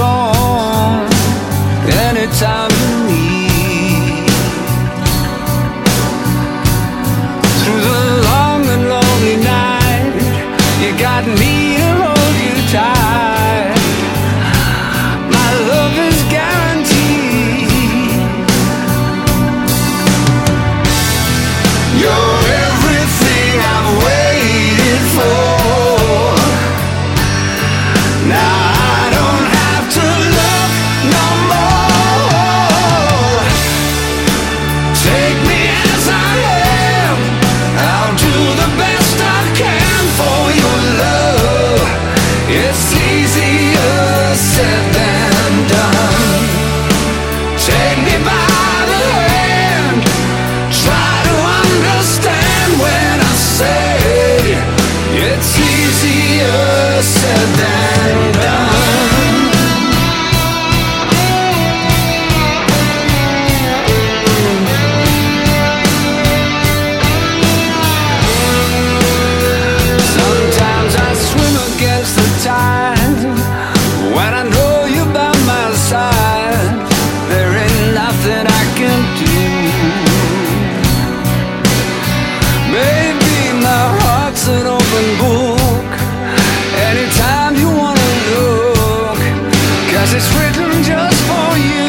home anytime you need. Through the long and lonely night, you got me to hold you tight. My love is guaranteed. You're everything I've waited for. Now I don't have to look no more. Take me as I am, I'll do the best I can for your love. It's easier said than done. Take me by the hand, try to understand when I say it's easier said than done. Sometimes I swim against the tide when I know you're by my side. There ain't nothing I can do. Baby, my heart's an open book. Anytime you wanna look, 'cause it's written just for you.